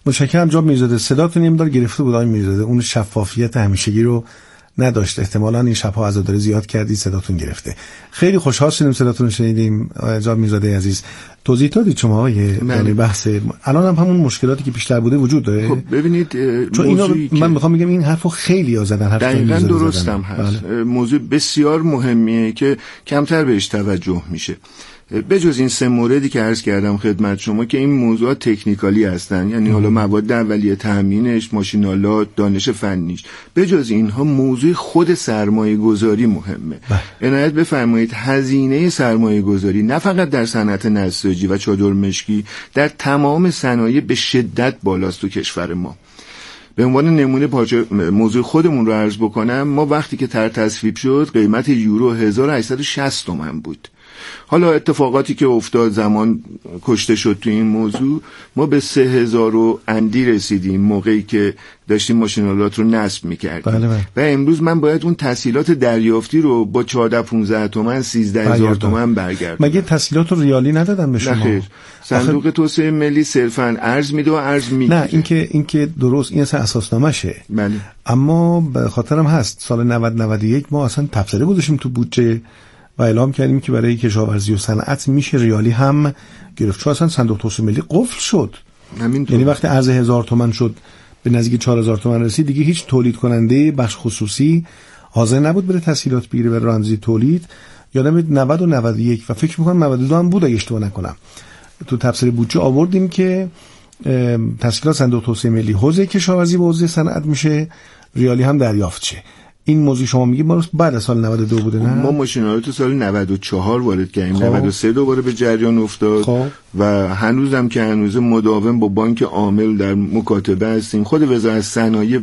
متشکرم جناب میرزاده. صداتون یه مقدار گرفته بود آقای میرزاده، اون شفافیت همیشگی رو نداشت. احتمالاً این شب‌ها عزاداری زیاد کردید صداتون گرفته. خیلی خوشحال شدیم صداتون رو شنیدیم جناب میرزاده عزیز. توضیح دادید شما آقای بحث الان هم همون مشکلاتی که پیشتر بوده وجود داره. خب ببینید چون اینا من میخوام بگم این حرفو خیلی ها زدن، دقیقاً درستم هست. بله. موضوع بسیار مهمیه که کمتر بهش توجه میشه. بجز این 3 موردی که عرض کردم خدمت شما که این موضوعات تکنیکالی هستن، یعنی حالا مواد اولیه، تامینش، ماشینالات، دانش فنیش، بجز اینها موضوع خود سرمایه گذاری مهمه. عنایت بفرمایید هزینه سرمایه گذاری نه فقط در صنعت نساجی و چادر مشکی، در تمام صنایع به شدت بالاست تو کشور ما. به عنوان نمونه موضوع خودمون رو عرض بکنم، ما وقتی که تصویب شد قیمت یورو 1860 تومان بود. حالا اتفاقاتی که افتاد، زمان کشته شد تو این موضوع، ما به 3000 و اندی رسیدیم موقعی که داشتیم ماشینالات رو نصب می‌کردیم. بله. و امروز من باید اون تسهیلات دریافتی رو با 14-15 تومن 13000 تومن برگردونم. مگه تسهیلات رو ریالی ندادن به شما؟ نه، صندوق توسعه ملی صرفاً ارز میده و ارز میگیره. نه این که درست، این اصلا اساسنامه‌شه. بله. اما به خاطرم هست سال 91 ما اصلا تبصره گذاشتیم تو بودجه و اعلام کردیم که برای کشاورزی و صنعت میشه ریالی هم گرفت، چون اصلا صندوق توسعه ملی قفل شد. یعنی وقتی ارز 1000 تومان شد به نزدیک 4000 تومان رسید، دیگه هیچ تولید کننده بخش خصوصی حاضر نبود بره تسهیلات بگیره برای رانندگی تولید. یادم 90 و 91 و فکر می‌کنم 92 هم بود اگه اشتباه نکنم، تو تبصره بودجه آوردیم که تسهیلات صندوق توسعه ملی حوزه کشاورزی و حوزه صنعت میشه ریالی هم دریافت شه. این موضوع شما میگید ما بعد از سال 92 بوده نه؟ ما ماشینالات سال 94 وارد کردیم، 93 دوباره به جریان افتاد و هنوزم که هنوز مداوم با بانک عامل در مکاتبه هستیم. خود وزارت صنایع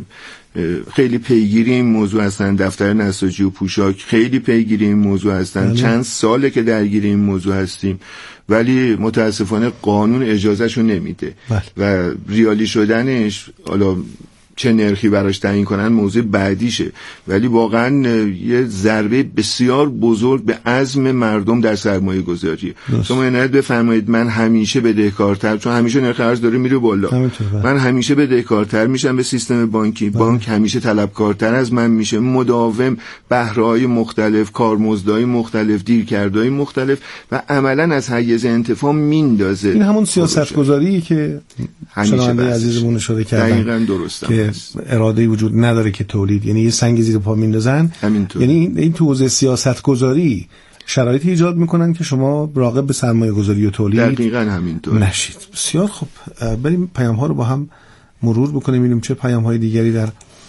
خیلی پیگیری این موضوع هستن، دفتر نساجی و پوشاک خیلی پیگیری این موضوع هستن. چند ساله که درگیر این موضوع هستیم ولی متاسفانه قانون اجازهشو نمیده و ریالی شدنش، حالا چه نرخی براش تعیین کنن موضوع بعدیشه، ولی واقعا یه ضربه بسیار بزرگ به عزم مردم در سرمایه گذاری. شما عنایت بفرمایید من همیشه بدهکارتر، چون همیشه نرخ ارز داره میره بالا، من همیشه بدهکارتر میشم به سیستم بانکی، بانک همیشه طلبکارتر از من میشه، مداوم بهره‌های مختلف، کارمزدهای مختلف، دیرکردهای مختلف و عملاً از حیز انتفاع میندازه. این همون سیاست‌گذاریه که شنونده عزیزمون اشاره کردن. دقیقاً درسته. اراده وجود نداره که تولید، یعنی یه سنگ زیر پا میندازن. یعنی این تو حوزه سیاست گذاری شرایطی ایجاد میکنن که شما راغب به سرمایه گذاری و تولید دقیقاً همینطور نشید. بسیار خوب، بریم پیام ها رو با هم مرور بکنیم ببینیم چه پیام های دیگری در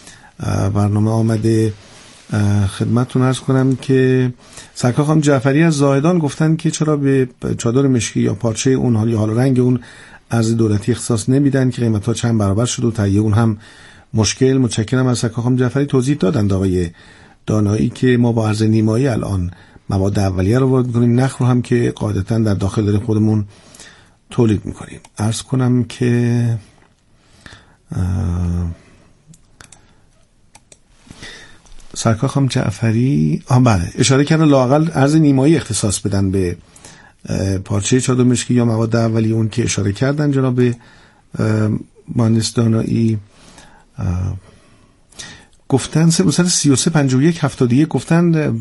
برنامه آمده. خدمتتون عرض کنم که سرکار خانم جعفری از زاهدان گفتن که چرا به چادر مشکی یا پارچه اون یا حالا رنگ اون ارز دولتی اختصاص نمیدن که قیمت‌ها چند برابر شد و تهیه اون هم مشکل. متشکرم از سرکار خانم جعفری. توضیح دادند آقای دانایی که ما با ارز نیمایی الان مواد اولیه رو وارد می‌کنیم، نخ رو هم که قاعدتاً در داخل داریم خودمون تولید می‌کنیم. عرض کنم که سرکار خانم جعفری بله اشاره کردن لااقل ارز نیمایی اختصاص بدن به پارچه چادر مشکی یا مواد اولیه اون که اشاره کردن جناب مهندس دانایی. گفتن 335171 گفتن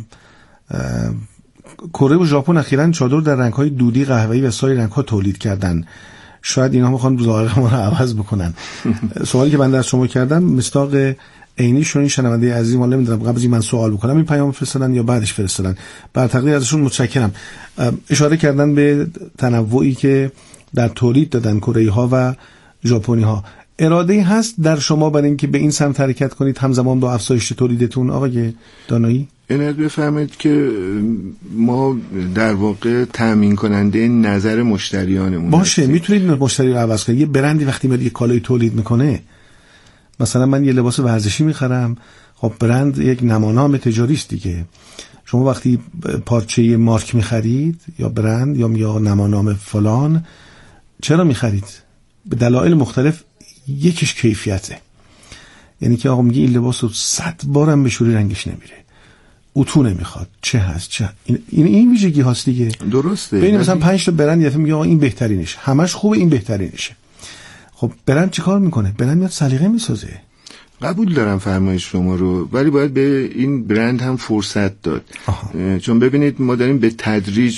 کره و ژاپن اخیراً چادر در رنگ‌های دودی، قهوه‌ای و سایر رنگ‌ها تولید کردن. شاید اینها میخوان ظاهر ما رو عوض بکنن. سوالی که من از شما کردم مستاق عینیشون این شنونده عزیز ما نمیدونم قبل از این من سوال بکنم این پیام فرستادن یا بعدش فرستادن، بر تقدیر ازشون متشکرم. اشاره کردن به تنوعی که در تولید دادن کره‌ای‌ها و ژاپنی‌ها. اراده هست در شما برای اینکه به این سمت حرکت کنید همزمان با افزایش تولیدتون آقای دانایی؟ عنایت بفرمایید که ما در واقع تامین کننده نظر مشتریانمون باشه. میتونید مشتری رو عوض کنید. یه برندی وقتی میاد یه کالای تولید میکنه، مثلا من یه لباس ورزشی میخرم، خب برند یک نمانام تجاری است دیگه. شما وقتی پارچه مارک میخرید یا برند یا نمانام فلان، چرا میخرید؟ به دلایل مختلف. یکیش کیفیته، یعنی که آقا میگه این لباس رو 100 بارم بشوری رنگش نمیره، اتو نمیخواد، چه هست چه این ویژگی هاست دیگه. درسته. ببین مثلا 5 تا برند یه میگه آقا این بهترینشه، همش خوبه این بهترینشه. خب برند چیکار میکنه؟ برند میاد سلیقه میسازه. قبول دارم فرمایش شما رو، ولی باید به این برند هم فرصت داد. چون ببینید ما داریم به تدریج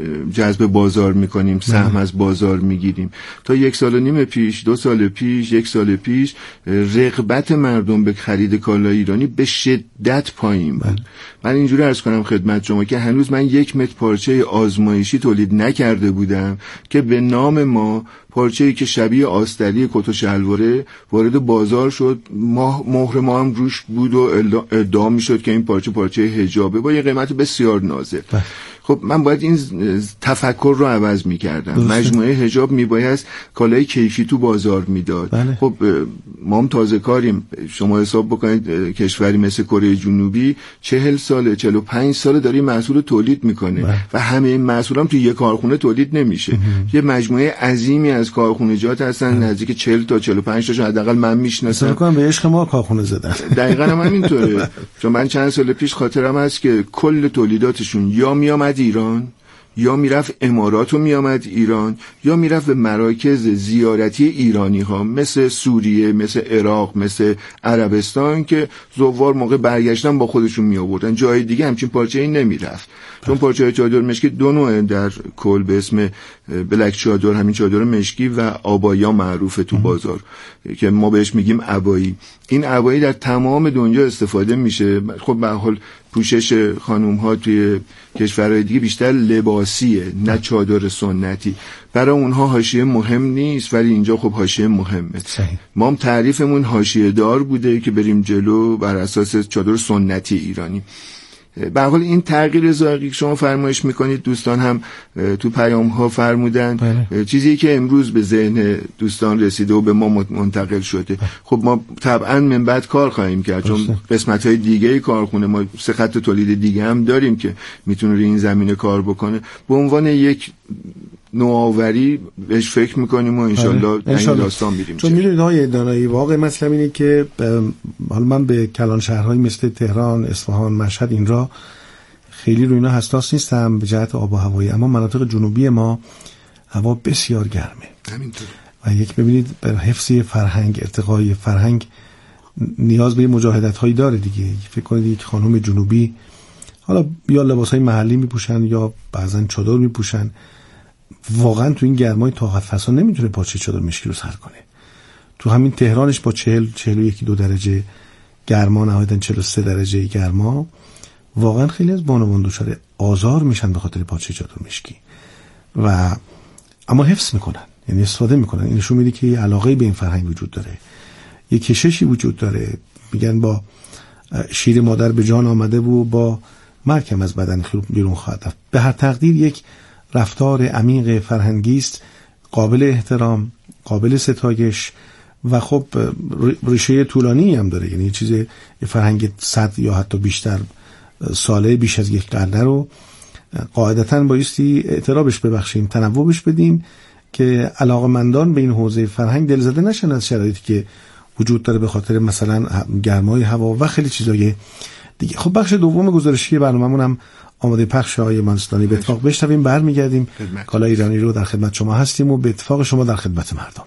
جذب بازار میکنیم، سهم از بازار میگیریم. تا 1.5 سال پیش، 2 سال پیش، 1 سال پیش رغبت مردم به خرید کالای ایرانی به شدت پایین بود. من اینجوری عرض کنم خدمت شما که هنوز من 1 متر پارچه آزمایشی تولید نکرده بودم که به نام ما پارچه‌ای که شبیه آستری کت و شلواره وارد بازار شد، مهر ما هم روش بود و ادعا میشد که این پارچه حجابه با یه قیمت بسیار نازل. خب من باید این تفکر رو عوض می‌کردم. مجموعه حجاب میبایست کالای کیفی تو بازار میداد. خب ما هم تازه کاریم. شما حساب بکنید کشوری مثل کره جنوبی 40 ساله 45 ساله داره محصول تولید میکنه و همه این محصول هم تو یک کارخونه تولید نمیشه. یه مجموعه عظیمی از کارخونجات هستن، نزدیک 40 تا 45 تاشون حداقل من میشناسم. فکر کنم به عشق ما کارخونه زدن. دقیقاً هم همینطوره. چون من چند سال پیش خاطرم هست که کل تولیداتشون یا میامد ایران، یا میرفت امارات و میامد ایران، یا میرفت به مراکز زیارتی ایرانی ها مثل سوریه، مثل عراق، مثل عربستان که زوار موقع برگشتن با خودشون می آوردن. جای دیگه همچین پارچه‌ای نمیرفت. چون پارچه چادر مشکی 2 نوع در کل به اسم بلک چادر، همین چادر مشکی و آبایا معروفه تو بازار که ما بهش میگیم عبایی. این عبایی در تمام دنیا استفاده میشه. خب به هر حال پوشش خانوم ها توی کشورهای دیگه بیشتر لباسیه، نه چادر سنتی. برای اونها حاشیه مهم نیست، ولی اینجا خب حاشیه مهمه. ما هم تعریفمون حاشیه دار بوده که بریم جلو بر اساس چادر سنتی ایرانی. به هر حال این تغییر ذائقه‌ای که شما فرمایش میکنید دوستان هم تو پیام ها فرمودن، چیزی که امروز به ذهن دوستان رسیده و به ما منتقل شده. خب ما طبعا من بعد کار خواهیم کرد، چون قسمت های دیگه کارخونه ما 3 خط تولید دیگه هم داریم که میتونه روی این زمینه کار بکنه. به عنوان یک نوآوری بهش فکر میکنیم و انشالله در این داستان میریم. چون میدونید های دانایی واقع مثلا اینه که حالا من به کلان شهرهایی مثل تهران، اصفهان، مشهد این را خیلی روی اینا حساس نیستم به جهت آب و هوایی، اما مناطق جنوبی ما هوا بسیار گرمه. همینطور. و یک ببینید به حفظ فرهنگ، ارتقای فرهنگ نیاز به مجاهدت هایی داره دیگه. فکر کنید یک خانم جنوبی حالا یا لباسای محلی میپوشن یا بعضن چادر میپوشن، واقعا تو این گرمای طاقت فرسا نمیتونه پارچه چادر مشکی رو سر کنه. تو همین تهرانش با 40-41-2 درجه گرما، نهایتاً 43 درجه گرما، واقعا خیلی از بانوان دچار آزار میشن به خاطر پارچه چادر مشکی و اما حفظ میکنن، یعنی استفاده میکنن. این نشون میده که یه علاقه به این فرهنگ وجود داره، یه کششی وجود داره. میگن با شیر مادر به جان آمده و با مرکم از بدن بیرون خواهد رفت. به هر تقدیر یک رفتار عمیق فرهنگی است، قابل احترام، قابل ستایش و خب ریشه طولانی هم داره. یعنی چیز فرهنگ 100 یا حتی بیشتر ساله، بیش از 1 قرن رو قاعدتاً بایستی اعترابش ببخشیم، تنوعش بدیم که علاقمندان به این حوزه فرهنگ دلزده نشن از شرایطی که وجود داره به خاطر مثلا گرمای هوا و خیلی چیزای دیگه. خب بخش دوم گزارشی برنامه‌مون هم آماده پخش های منصورانی. به اتفاق بشنویم، برمیگردیم. کالای ایرانی رو در خدمت شما هستیم و به اتفاق شما در خدمت مردم.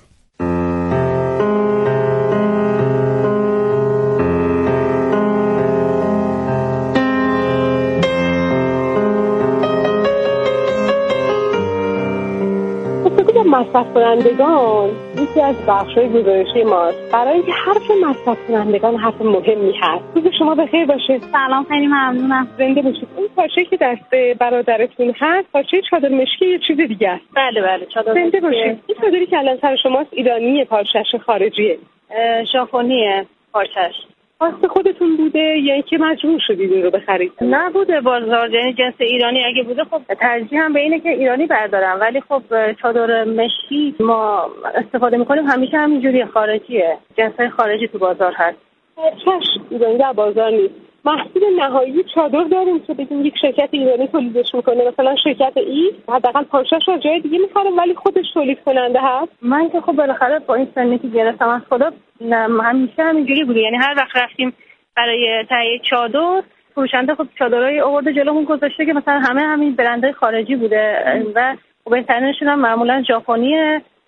مصرف کنندگان یکی از بخش‌های گزارشی ماست. برای اینکه حرف مصرف کنندگان حرف مهمی هست. روز شما بخیر باشه. سلام، خیلی ممنونم. زنده باشید. این پارچه‌ای که دست برادرتون هست پارچه چادر مشکی یا چیز دیگه است؟ بله چادر مشکی. زنده باشید. این چادری که الان سر شماست ایرانیه، پارچه‌اش خارجیه؟ ژاپنیه پارچه‌اش. واسه خودتون بوده یا اینکه مجبور شدید این رو بخرید؟ نبوده بازار، یعنی جنس ایرانی اگه بوده خب ترجیح هم به اینه که ایرانی بردارم، ولی خب چادر مشکی ما استفاده میکنیم همیشه همینجوری خارجیه، جنسای خارجی تو بازار هست. پارچه‌اش ایرانی در بازار نیست. محصول نهایی چادر داریم که بگیم یک شرکت ایرانی تولیدش میکنه، مثلا شرکت ای حداقل پارچه‌اش رو جای دیگه میخره ولی خودش تولید کننده هست. من که خب بالاخره با این سنی که گرفتم از خدا همیشه همینجوری بوده، یعنی هر وقت رفتیم برای تهیه چادر فروشنده خب چادرای آورده جلومون گذاشته که مثلا همین برندهای خارجی بوده و بهترینشون هم معمولا ژاپنیه.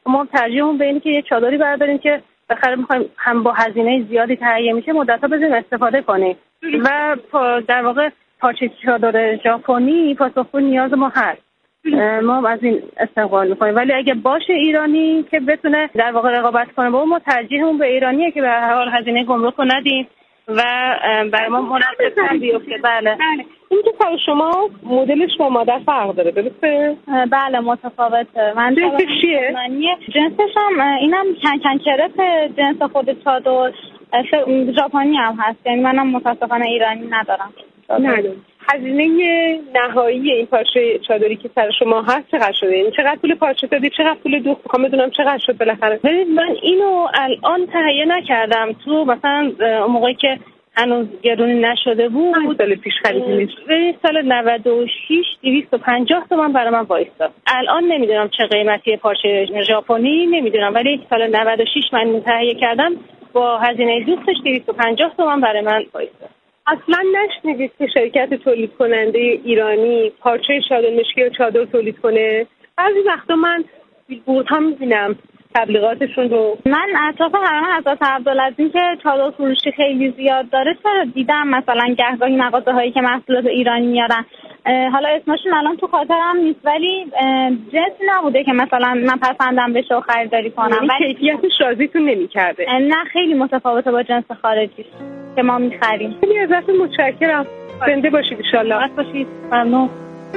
ما ترجیحمون به اینه که یه چادری برداریم که بخره میخوایم هم با هزینه زیادی تهیه میشه مدت‌ها بزنیم استفاده کنیم و در واقع پارچه چادر ژاپنی پاسخگوی نیاز ما هست. ما از این استقبال میکنیم، ولی اگه باشه ایرانی که بتونه در واقع رقابت کنه با ما ترجیحمون به ایرانیه که به هر حال هزینه گمرک رو ندیم و برای ما مناسب‌تر بیفته. بله. این که سر شما مدلش با مادر فرق داره درسته؟ بله متفاوته. من جنسش چیه؟ جنسش هم اینم کن کرپ جنس خود چادر ژاپنی هم هست، یعنی منم متاسفانه ایرانی ندارم. نه. هزینه نهایی این پارچه چادری که سر شما هست چقدر شده؟ یعنی چقدر پول پارچه دادی، چقدر پول دوخت؟ میخوام بدونم چقدر شد بالاخره. ببینید من اینو الان تهیه نکردم، تو مثلا موقعی که هنوز گرونی نشده بود سال پیش خریدینش. سال 96 250 تومان برای من وایستاد. الان نمیدونم چه قیمتی پارچه ژاپنی نمیدونم، ولی سال 96 من تهیه کردم با هزینه دوختش 250 تومان برای من وایستاد. اصلا نشنیدید که شرکت تولید کننده ایرانی پارچه چادر مشکی یا چادر تولید کنه؟ بعضی وقتا من بیلبوردها میبینم تبلیغاتشون رو. من اطراف همه حضرت عبدالعزیز که چادر فروشی خیلی زیاد داره چرا دیدم مثلا گهگاهی مغازه هایی که محصولات ایرانی میارن، حالا اسمشون الان تو خاطرم نیست، ولی جنسی نبوده که مثلا من پسندم بشه و خریداری کنم، ولی کیفیتش راضیتون نمی‌کرده. نه خیلی متفاوته با جنس خارجی که ما می‌خریم. خیلی ازتون متشکرم. زنده باشید ان شاءالله. راحت باشید. ممنون.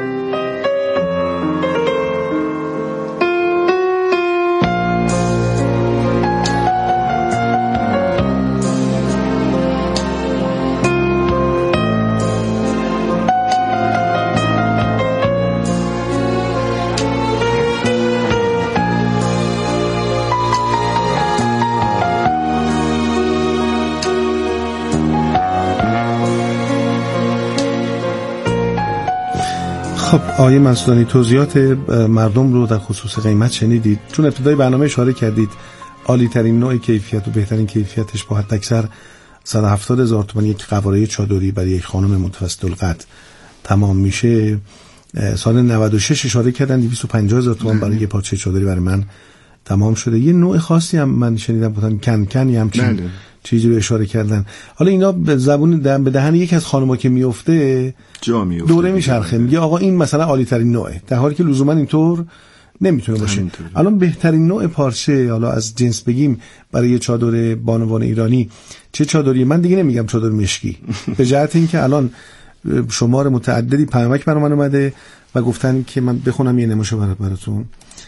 خب آقای منصورانی توضیحات مردم رو در خصوص قیمت شنیدید. چون ابتدای برنامه اشاره کردید عالی ترین نوع کیفیت و بهترین کیفیتش با حداکثر 170,000 تومان یک قواره چادری برای یک خانم متوسط القد تمام میشه. سال 96 اشاره کردن 250,000 تومان برای یک پارچه چادری برای من تمام شده. یه نوع خاصی هم من شنیدم بودن کنکنی هم چیزی رو اشاره کردن. حالا اینا به زبون به دهن یک از خانم‌ها که میفته جا میفته دوره میچرخه میگه آقا این مثلا عالی ترین نوعه، در حالی که لزوما اینطور نمیتونه باشه. الان بهترین نوع پارچه حالا از جنس بگیم برای چادر بانوان ایرانی چه چادری؟ من دیگه نمیگم چادر مشکی به جهت اینکه الان شمار متعددی پیامک برام اومده و گفتن که من بخونم یه نمونه براتون.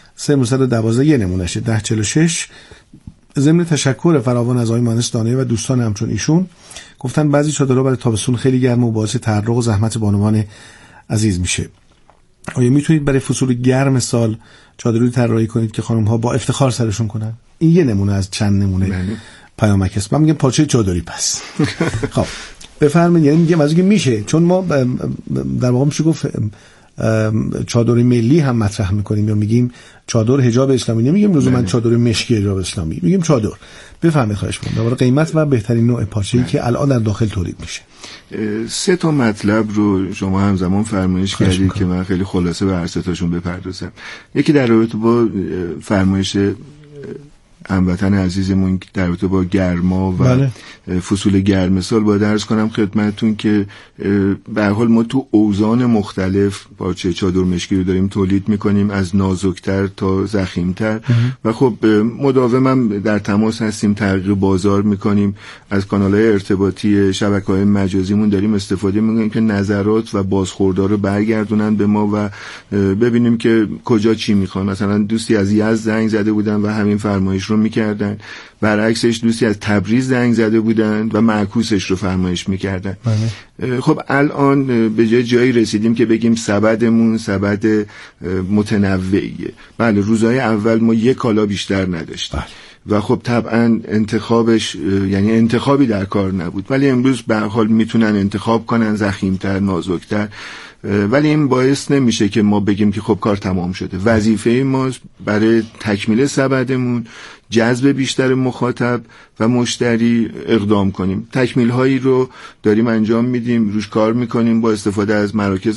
312 یه نمونهشه 1046. ضمن تشکر فراوان از آقای مهندس دانه و دوستان همچون ایشون گفتن بعضی چادرها برای تابستون خیلی گرم و باعث تحرق و زحمت بانوان عزیز میشه. آیا میتونید برای فصول گرم سال چادری طراحی کنید که خانم ها با افتخار سرشون کنن؟ این یه نمونه از چند نمونه پیامک است. من میگم پارچه چادری پس. خب بفرمایید. یعنی میگم از اینکه میشه، چون ما در واقع میشه گفت چادر ملی هم مطرح میکنیم یا میگیم چادر حجاب اسلامی، نمیگیم لزوما چادر مشکی حجاب اسلامی، میگیم چادر. بفرمایید خواهش می‌کنم درباره قیمت و بهترین نوع پارچه‌ای که الان در داخل تولید میشه. 3 تا مطلب رو شما همزمان فرمایش کردید که من خیلی خلاصه به هر سه تاشون بپردازم. یکی در رابطه با فرمایش هموطن عزیزمون در رابطه با گرما و فصول گرم سال باید عرض کنم خدمتتون که به هر حال ما تو اوزان مختلف پارچه چادر مشکی رو داریم تولید میکنیم، از نازکتر تا ضخیمتر و خب مداوم هم در تماس هستیم، تحقیق بازار میکنیم، از کانال‌های ارتباطی شبکه‌های مجازیمون داریم استفاده میکنیم که نظرات و بازخوردها رو برگردونن به ما و ببینیم که کجا چی میخوان. مثلا دوستی از یزد زنگ زده بودن و همین فرمایش رو میکردن، برعکسش دوستی از تبریز زنگ زده بودن و معکوسش رو فرمایش میکردن. خب الان به جایی رسیدیم که بگیم سبدمون سبد متنوعیه. بله روزهای اول ما یک کالا بیشتر نداشتیم و خب طبعا انتخابش یعنی انتخابی در کار نبود، ولی امروز به هر حال میتونن انتخاب کنن ضخیم‌تر، نازک‌تر، ولی این باعث نمیشه که ما بگیم که خب کار تمام شده. وظیفه ما برای تکمیل سبدمون جذب بیشتر مخاطب و مشتری اقدام کنیم. تکمیل هایی رو داریم انجام میدیم، روش کار میکنیم با استفاده از مراکز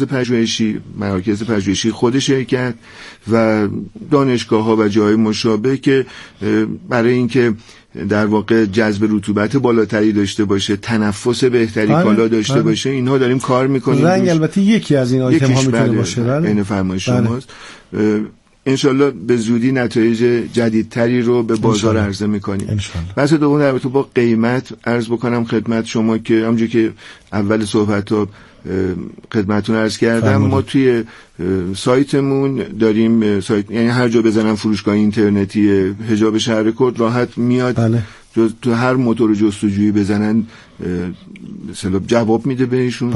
پژوهشی خود شرکت و دانشگاه‌ها و جای مشابه که برای اینکه در واقع جذب رطوبت بالاتری داشته باشه، تنفس بهتری کالا داشته باشه، اینها داریم کار میکنیم. رنگ البته یکی از این آیتم ها میتونه باشه. این فرمایش شماست. انشالله به زودی نتایج جدیدتری رو به بازار عرضه میکنیم. بحث دوم در رابطه با قیمت عرض بکنم خدمت شما که همونجوری که اول صحبت‌ها خدمتتون عرض کردم، ما توی سایتمون داریم یعنی هر جا بزنم فروشگاه اینترنتی حجاب شهر کرد راحت میاد. تو هر موتور جستجویی بزنن مثلا جواب میده بهشون.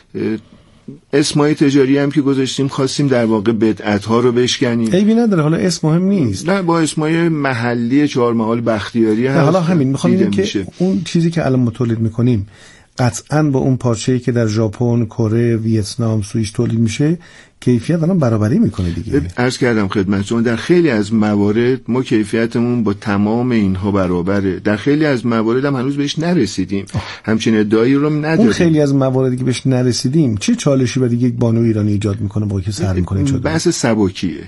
اسمای تجاری هم که گذاشتیم خواستیم در واقع بدعت‌ها رو بشکنیم. عیبی نداره، حالا اسم مهم نیست. نه، با اسمای محلی چهارمحال بختیاری هست. حالا همین می‌خوام که اون چیزی که الان ما تولید می‌کنیم قطعاً با اون پارچه‌ای که در ژاپن، کره، ویتنام، سوئیس تولید میشه کیفیت الان برابری میکنه دیگه. عرض کردم خدمتتون در خیلی از موارد ما کیفیتمون با تمام اینها برابره. در خیلی از موارد هم هنوز بهش نرسیدیم. همچین ادعایی رو نداریم. اون خیلی از مواردی که بهش نرسیدیم چه چالشی برای یک بانو ایرانی ایجاد میکنه با که سر میکنه؟ چه بحث سبکیه.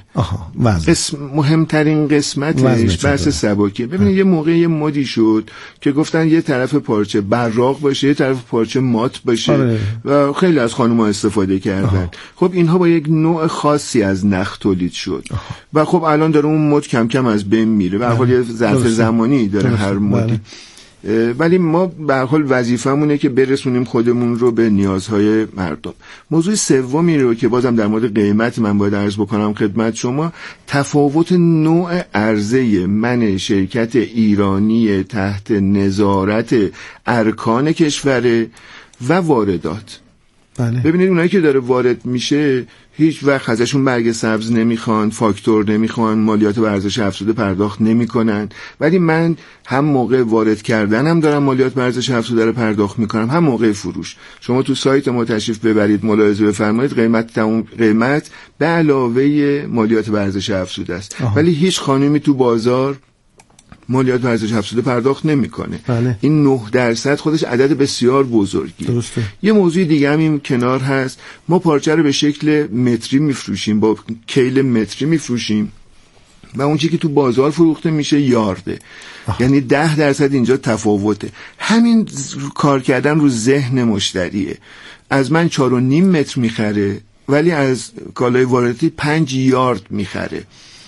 مهمترین قسمتش بحث سبکیه. ببینید یه موقع یه مدی شد که گفتن یه طرف پارچه براق باشه، یه طرف پارچه مات باشه و خیلی از خانم‌ها استفاده کردن. خب اینها با یک نوع خاصی از نخ تولید شد و خب الان داره اون مد کم کم از بین میره. به هر حال یه ظرف زمانی داره هر مدی. ولی ما به هر حال وظیفه‌مونه که برسونیم خودمون رو به نیازهای مردم. موضوع سومی رو که بازم در مورد قیمت من باید عرض بکنم خدمت شما، تفاوت نوع عرضه من شرکت ایرانی تحت نظارت ارکان کشور و واردات. ببینید اونایی که داره وارد میشه هیچ وقت ازشون برگ سبز نمیخوان، فاکتور نمیخوان، مالیات بر ارزش افزوده پرداخت نمیکنن، ولی من هم موقع وارد کردنم دارم مالیات بر ارزش افزوده رو پرداخت میکنم، هم موقع فروش. شما تو سایت ما تشریف ببرید ملاحظه بفرمایید قیمت به علاوه مالیات بر ارزش افزوده است. ولی هیچ خانومی تو بازار مالیات بر ارزش افزوده پرداخت نمیکنه. این 9% خودش عدد بسیار بزرگی. درسته. یه موضوع دیگه هم این کنار هست، ما پارچه رو به شکل متری میفروشیم، با کیل متری میفروشیم و اون چیزی که تو بازار فروخته میشه یارده. یعنی 10% اینجا تفاوته. همین کار کردن رو ذهن مشتریه. از من 4.5 متر میخره ولی از کالای وارداتی 5 یارد میخره.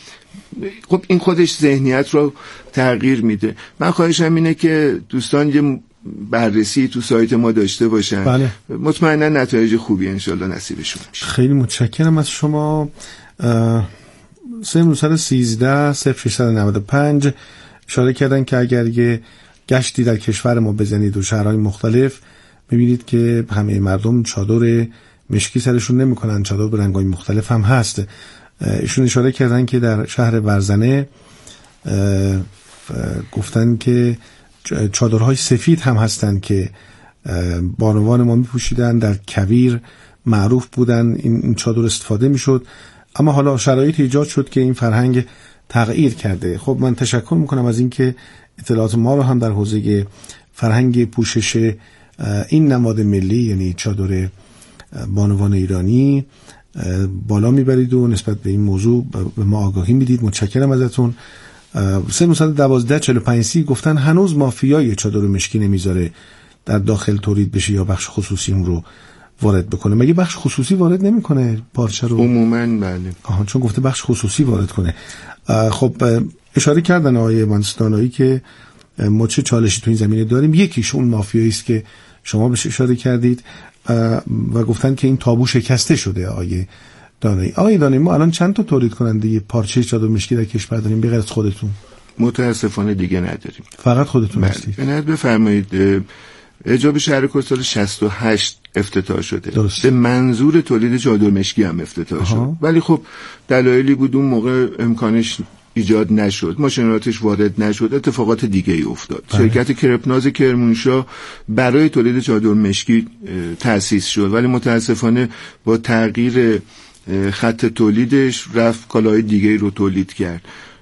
خب این خودش ذهنیت رو تغییر میده. من خواهشم اینه که دوستان یه بررسی تو سایت ما داشته باشن. مطمئنا نتایج خوبی انشالله نصیبشون میشه. خیلی متشکرم از شما. 313-0695 اشاره کردن که اگر یه گشتی در کشور ما بزنید و شهرهای مختلف ببینید که همه مردم چادر مشکی سرشون نمیکنن، چادر به رنگ‌های مختلف هم هست. ایشون اشاره کردن که در شهر ورزنه گفتن که چادرهای سفید هم هستن که بانوان ما میپوشیدن، در کویر معروف بودن، این چادر استفاده میشد. اما حالا شرایط ایجاد شد که این فرهنگ تغییر کرده. خب من تشکر میکنم از اینکه اطلاعات ما رو هم در حوزه فرهنگ پوشش این نماد ملی یعنی چادر بانوان ایرانی بالا میبرید و نسبت به این موضوع به ما آگاهی میدید. متشکرم ازتون. 312-45 گفتن هنوز مافیای چادر مشکی نمیذاره در داخل تولید بشه یا بخش خصوصی اون رو وارد بکنه. مگه بخش خصوصی وارد نمیکنه پارچه رو؟ عموماً بله. چون گفته بخش خصوصی وارد کنه. خب اشاره کردن آقای منصورانی که ما چه چالشی تو این زمینه داریم. یکیش اون مافیایی است که شما بهش اشاره کردید و گفتن که این تابو شکسته شده. آقای دانایی ما الان چند تا تولید کننده پارچه چادر مشکی در کشور داریم به غیر از خودتون؟ متاسفانه دیگه نداریم. فقط خودتون هستید. بنابراین بفرمایید حجاب شهر کرد سال 68 افتتاح شده. به منظور تولید چادر مشکی هم افتتاح شد. ولی خب دلایلی بود اون موقع امکانش ایجاد نشد، ماشینالاتش وارد نشد، اتفاقات دیگه ای افتاد. شرکت کرپناز کرمانشاه برای تولید چادر مشکی تأسیس شد ولی متاسفانه با تغییر خط تولیدش رفت کالاهای دیگه ای رو تولید کرد.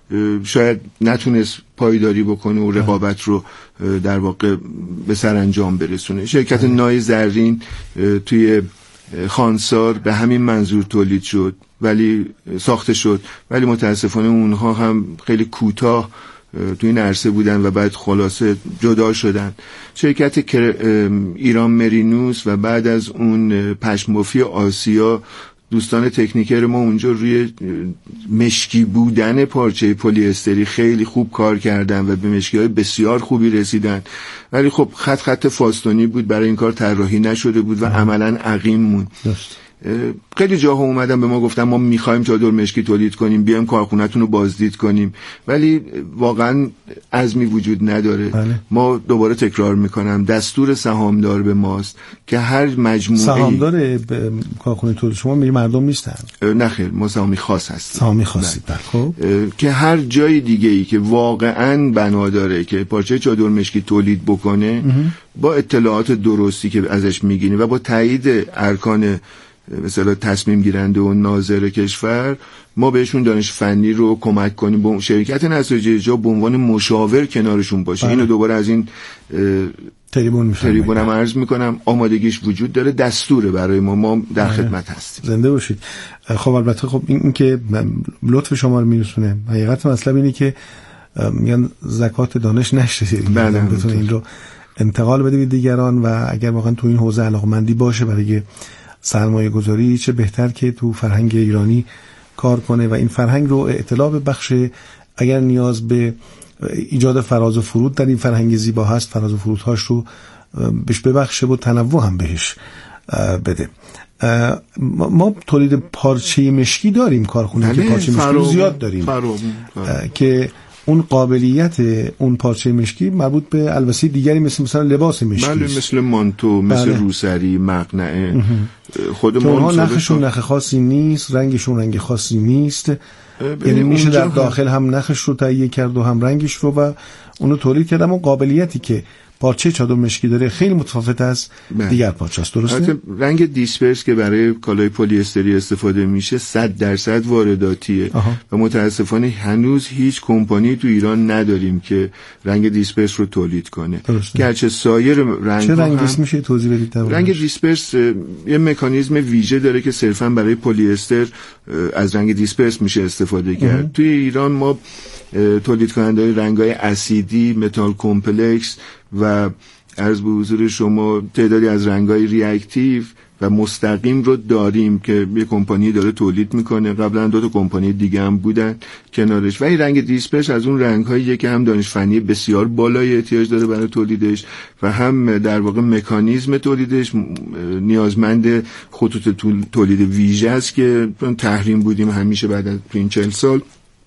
شاید نتونست پایداری بکنه و رقابت رو در واقع به سرانجام برسونه. شرکت نای زرین توی خانسار به همین منظور تولید شد ولی ساخته شد، ولی متاسفانه اونها هم خیلی کوتاه توی این عرصه بودن و بعد خلاصه جدا شدن. شرکت ایران مرینوس و بعد از اون پشم‌بافی آسیا، دوستان تکنیکر ما اونجا روی مشکی بودن پارچه پلی استری خیلی خوب کار کردن و به مشکی‌های بسیار خوبی رسیدن، ولی خب خط فاستونی بود، برای این کار طراحی نشده بود و عملاً عقیم موند. خیلی جاها اومدن به ما گفتن ما میخوایم چادر مشکی تولید کنیم، بیایم کارخونه‌تون رو بازدید کنیم، ولی واقعا عزمی وجود نداره. ما دوباره تکرار میکنم، دستور سهامدار به ماست که هر مجموعه سهامدار کارخونه تولید شما میگه مردم نیستن. نه خیر، ما سهامی خاص هستیم. سهامی خاصی. خب که هر جای دیگه ای که واقعا بنا داره که پارچه چادر مشکی تولید بکنه، با اطلاعات درستی که ازش میگیریم و با تایید ارکان مثلا تصمیم گیرنده و ناظر کشور، ما بهشون دانش فنی رو کمک کنیم، با شرکت نساجی جا به عنوان مشاور کنارشون باشه. اینو دوباره از این تریبون هم عرض میکنم، آمادگیش وجود داره، دستوره برای ما در خدمت هستیم. زنده باشید. خب البته خب این که لطف شما رو میرسونه، حقیقت مطلب اینه که میگن زکات دانش نشته، بتونه این رو انتقال بده به دیگران و اگر واقعا تو این حوزه علاقمندی باشه برای سرمایه گذاری، چه بهتر که تو فرهنگ ایرانی کار کنه و این فرهنگ رو اطلاع ببخشه. اگر نیاز به ایجاد فراز و فرود در این فرهنگ زیبا هست، فراز و فرودهاش رو بهش ببخشه و تنوع هم بهش بده. ما تولید پارچه مشکی داریم، کارخونه که پارچه مشکی رو زیاد داریم که اون قابلیت اون پارچه مشکی مربوط به البسه دیگری مثلا لباس مشکی، بله، مثل مانتو، مثل روسری، مقنعه. خود که اونها نخشون نخ خاصی نیست، رنگشون رنگ خاصی نیست، یعنی میشه در داخل هم نخش رو تهیه کرد و هم رنگش رو و اونو تولید کرد. اما قابلیتی که پارچه چادر مشکی داره خیلی متفاوت از دیگر پارچه است. درسته؟ رنگ دیسپرس که برای کالای پلی استری استفاده میشه 100% وارداتیه و متاسفانه هنوز هیچ کمپانی تو ایران نداریم که رنگ دیسپرس رو تولید کنه. گرچه سایر رنگ چه رنگی میشه توضیح بدید؟ رنگ دیسپرس یه مکانیزم ویژه داره که صرفا برای پلی استر از رنگ دیسپرس میشه استفاده کرد. توی ایران ما تولید کننده رنگ‌های اسیدی، متال کمپلکس و عرض به حضور شما تعدادی از رنگ‌های ریاکتیو و مستقیم رو داریم که یه کمپانی داره تولید میکنه. قبلا 2 کمپانی دیگه هم بودن کنارش. و این رنگ دیسپرس از اون رنگ‌هاییه که هم دانش فنی بسیار بالای احتیاج داره برای تولیدش و هم در واقع مکانیزم تولیدش نیازمند خطوط تولید ویژه است که تحریم بودیم همیشه بعد از این 40 سال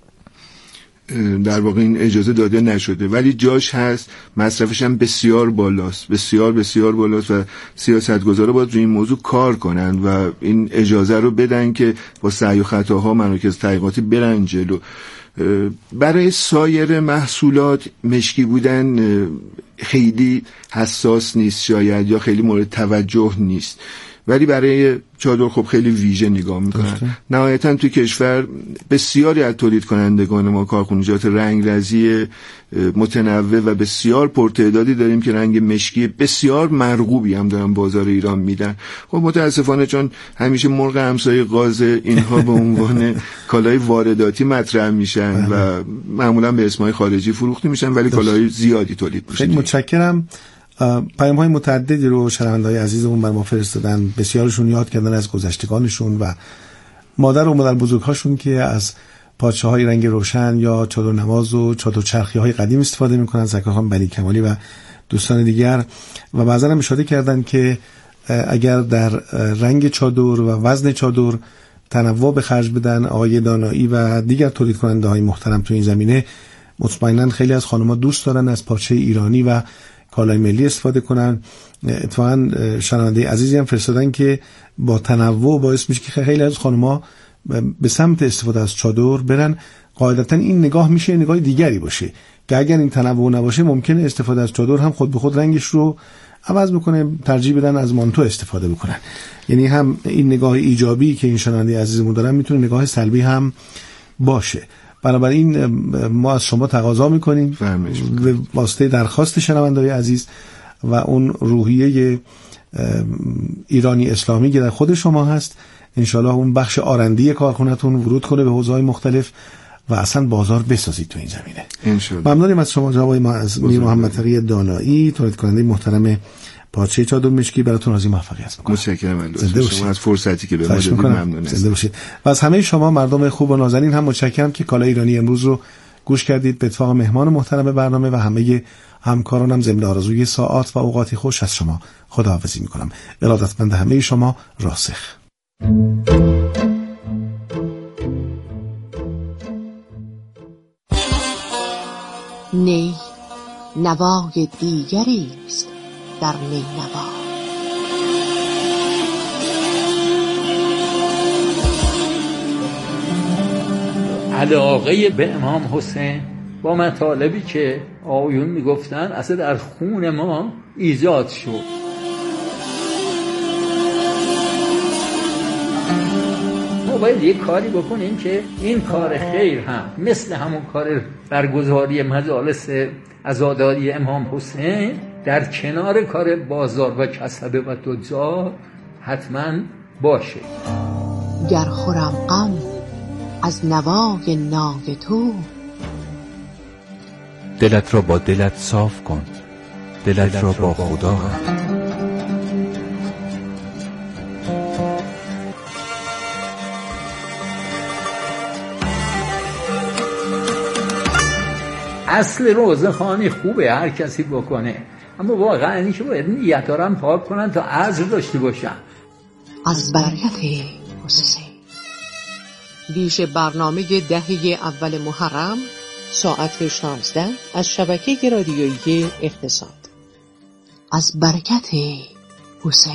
در واقع این اجازه داده نشده، ولی جاش هست، مصرفش هم بسیار بالاست، بسیار بالاست و سیاستگزارا باید روی این موضوع کار کنن و این اجازه رو بدن که با سعی و خطاها مراکز تحقیقاتی برن جلو. برای سایر محصولات مشکی بودن خیلی حساس نیست شاید یا خیلی مورد توجه نیست، ولی برای چادر خب خیلی ویژه نگاه میکنن. نهایتا توی کشور بسیاری از تولید کنندگان ما کارخونجات رنگرزی متنوع و بسیار پرتعدادی داریم که رنگ مشکی بسیار مرغوبی هم دارن بازار ایران میدن. خب متاسفانه چون همیشه مرغ همسایه غاز اینها به عنوان کالای وارداتی مطرح میشن و معمولا به اسمای خارجی فروخته میشن، ولی کالای زیادی تولید میشه. خیلی متشکرم. پیام‌های متعددی رو شنونده‌های عزیزمون بر ما فرستادن، بسیارشون یاد کردن از گذشتگانشون و مادر و مادر بزرگ‌هاشون که از پارچه‌های رنگ روشن یا چادر نماز و چادر چرخی‌های قدیم استفاده می‌کنن، زکا خان بنی کمالی و دوستان دیگر، و بعضا هم اشاره کردن که اگر در رنگ چادر و وزن چادر تنوع به خرج بدن آقای دانایی و دیگر تولید کننده‌های محترم تو این زمینه، مطمئناً خیلی از خانم‌ها دوست دارن از پارچه ایرانی و کالای ملی استفاده کنن. اتفاقا شنونده عزیزی هم فرستادن که با تنوع باعث میشه که خیلی از خانم‌ها به سمت استفاده از چادر برن. قاعدتا این نگاه میشه نگاه دیگری باشه که اگر این تنوع نباشه ممکنه استفاده از چادر هم خود به خود رنگش رو عوض بکنه، ترجیح بدن از مانتو استفاده بکنن. یعنی هم این نگاه ایجابی که این شنونده عزیزمون دارن میتونه نگاه سلبی هم باشه. بنابراین ما از شما تقاضا میکنیم به واسطه درخواست شنونده‌های عزیز و اون روحیه ایرانی اسلامی که در خود شما هست، انشالله اون بخش آرندی کارخونتون ورود کنه به حوزه‌های مختلف و اصلا بازار بسازید تو این زمینه. انشالله. ممنونیم از شما جناب میر محمد تقی دانایی، تولید کننده محترم پارچه چادر مشکی. براتون آرزوی موفقیت می‌کنم. متشکرم شما از فرصتی که به ما دادید. ممنونم. زنده باشید. و از همه شما مردم خوب و نازنین هم متشکرم که کالای ایرانی امروز رو گوش کردید. به اتفاق مهمان محترم برنامه و همه همکارانم ضمن آرزوی ساعات و اوقاتی خوش از شما خداحافظی می‌کنم. ارادتمند همه شما، راسخ. نی نوای دیگری است در نینوا. علاقه به امام حسین با مطالبی که آقایون میگفتن اصلا در خون ما ایجاد شد. ما باید یک کاری بکنیم که این کار خیر هم مثل همون کار برگزاری مجالس عزاداری امام حسین در کنار کار بازار و کسبه و تجار حتما باشه. گر خورم غم از نوای نای تو، دلت را با دلت صاف کن، دلت را با خدا. اصل روزخوانی خوبه هر کسی بکنه، اما واقعا اینی که باید نیت هم پاک کنن تا عذر داشته باشن. از برکت حسین. ویژه برنامه دهه اول محرم ساعت 16 از شبکه رادیویی اقتصاد. از برکت حسین.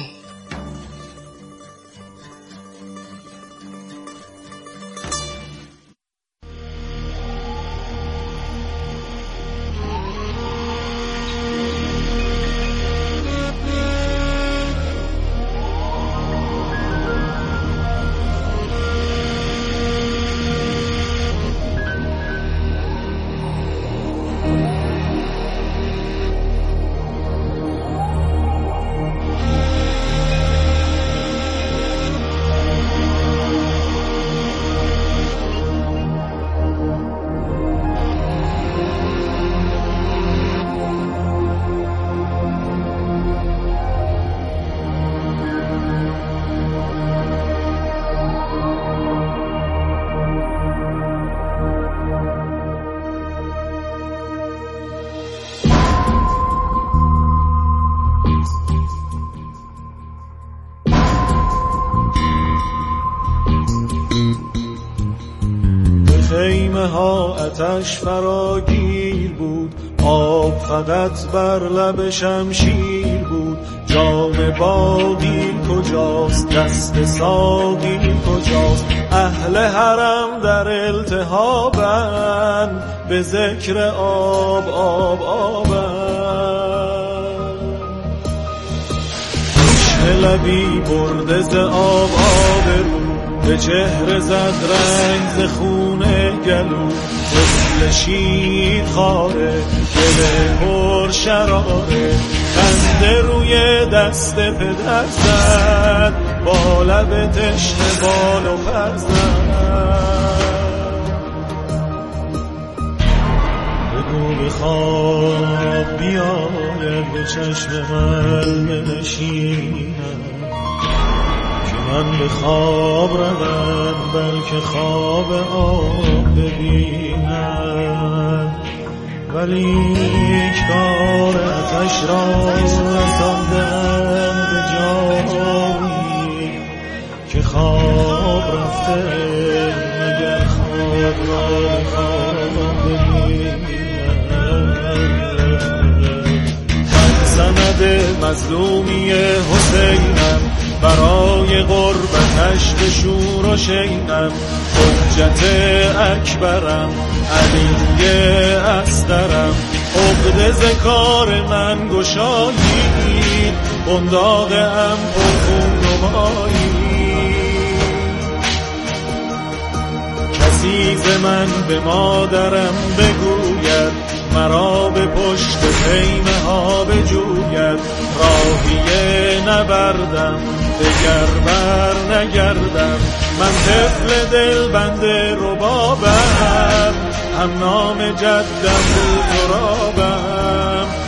خیمه ها آتش فراگیر بود، آب فقط بر لب شمشیر بود. جام باقی کجاست، دست ساقی کجاست؟ اهل حرم در التهابند، به ذکر آب آب آبند. چشم لبی برده ز آب آبرو، به چهره زد رنگ ز خونه گلو. طفل شیر خاره، گله پر شراره، خنده روی دست پدر زد، با لب تشنه بال و پر زد. بگو به خواب بیاید به چشم من بنشینم، من به خواب روم بلکه خواب آب ببینم. ولی کار آتش را رساندم به جایی که خواب رفته، مگر خواب را به خواب ببینم. من سند مظلومی حسینم، برای غربتش به شور و شینم. حجت اکبرم، علی اصغرم، عقده ز کار من گشایید، بنداغ ام پرخون نمایید. عزیز من به مادرم بگوید مرا به پشت خیمه ها بجوید راهی نبردم دگر بر نگردم من طفل دل بنده ربابم هم نام جدم رو ترابم